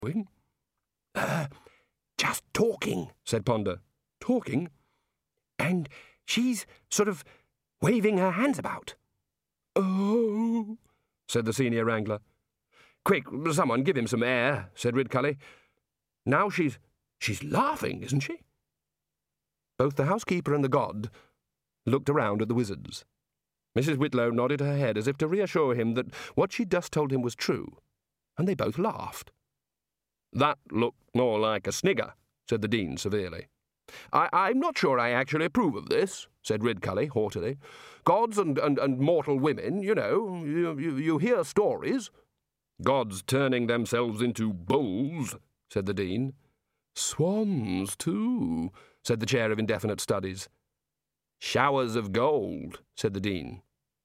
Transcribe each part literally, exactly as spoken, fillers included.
doing? Uh, just talking, said Ponder. Talking? And she's sort of waving her hands about. Oh, said the senior wrangler. Quick, someone give him some air, said Ridcully. Now she's... she's laughing, isn't she? Both the housekeeper and the god looked around at the wizards. Missus Whitlow nodded her head as if to reassure him that what she'd just told him was true, and they both laughed. That looked more like a snigger, said the Dean severely. I, I'm not sure I actually approve of this, said Ridcully haughtily. Gods and, and, and mortal women, you know, you, you, you hear stories. Gods turning themselves into bulls, said the Dean. Swans, too, said the Chair of Indefinite Studies. Showers of gold, said the Dean.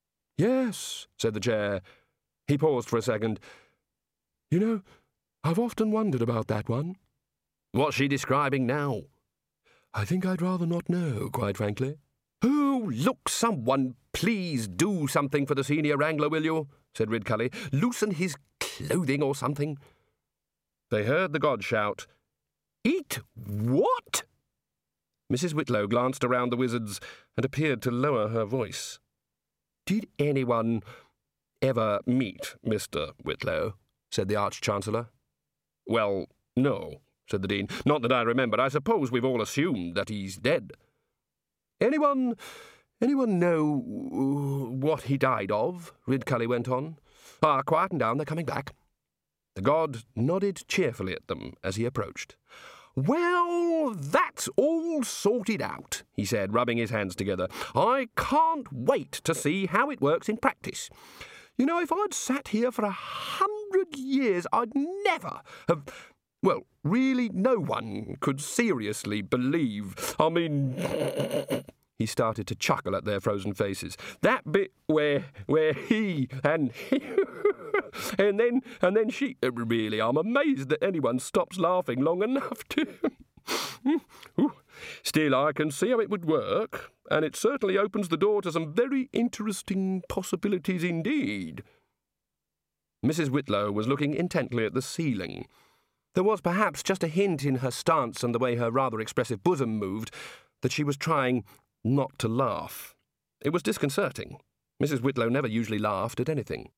Yes, said the Chair. He paused for a second. You know, I've often wondered about that one. What's she describing now? I think I'd rather not know, quite frankly. Oh, look, someone, please do something for the senior wrangler, will you? Said Ridcully. Loosen his clothing or something. They heard the god shout, Eat what? Missus Whitlow glanced around the wizards and appeared to lower her voice. Did anyone ever meet Mister Whitlow? Said the Arch-Chancellor. Well, no, said the Dean. Not that I remember. I suppose we've all assumed that he's dead. Anyone, anyone know what he died of? Ridcully went on. Ah, quieten down, they're coming back. The god nodded cheerfully at them as he approached. Well, that's all sorted out, he said, rubbing his hands together. I can't wait to see how it works in practice. You know, if I'd sat here for a hundred years, I'd never have... Well, really, no one could seriously believe... I mean... He started to chuckle at their frozen faces. That bit where where he and he, and then and then she. Really, I'm amazed that anyone stops laughing long enough to. Still, I can see how it would work, and it certainly opens the door to some very interesting possibilities indeed. Missus Whitlow was looking intently at the ceiling. There was perhaps just a hint in her stance and the way her rather expressive bosom moved that she was trying not to laugh. It was disconcerting. Missus Whitlow never usually laughed at anything.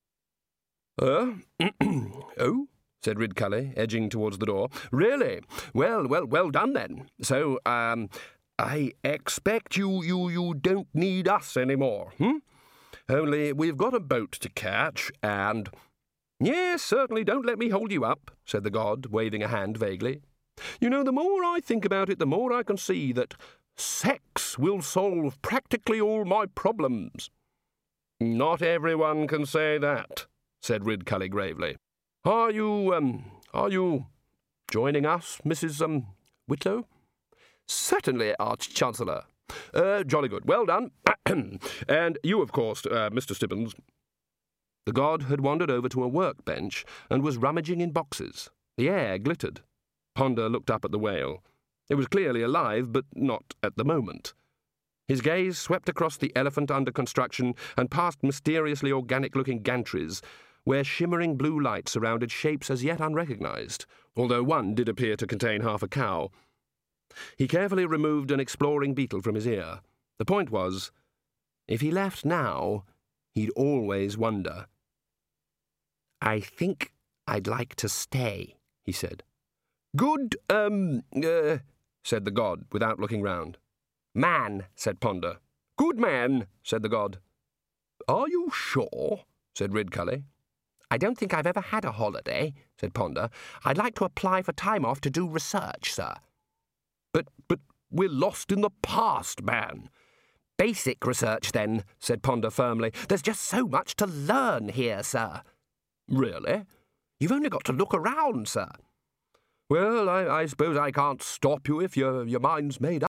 Uh, oh, said Ridcully, edging towards the door. Really? Well, well, well done then. So, um, I expect you, you, you don't need us anymore, hmm? Only we've got a boat to catch, and... Yes, certainly, don't let me hold you up, said the god, waving a hand vaguely. You know, the more I think about it, the more I can see that sex will solve practically all my problems. Not everyone can say that, said Ridcully gravely. Are you, um, are you joining us, Missus Um, Whitlow? Certainly, Arch-Chancellor. Uh, jolly good. Well done. And you, of course, uh, Mister Stibbons. The god had wandered over to a workbench and was rummaging in boxes. The air glittered. Ponder looked up at the whale. It was clearly alive, but not at the moment. His gaze swept across the elephant under construction and past mysteriously organic-looking gantries, where shimmering blue light surrounded shapes as yet unrecognized, although one did appear to contain half a cow. He carefully removed an exploring beetle from his ear. The point was, if he left now, he'd always wonder. I think I'd like to stay, he said. Good, um, uh... said the god, without looking round. Man, said Ponder. Good man, said the god. Are you sure? Said Ridcully. I don't think I've ever had a holiday, said Ponder. I'd like to apply for time off to do research, sir. But, but we're lost in the past, man. Basic research, then, said Ponder firmly. There's just so much to learn here, sir. Really? You've only got to look around, sir. Well, I, I suppose I can't stop you if your, your mind's made up.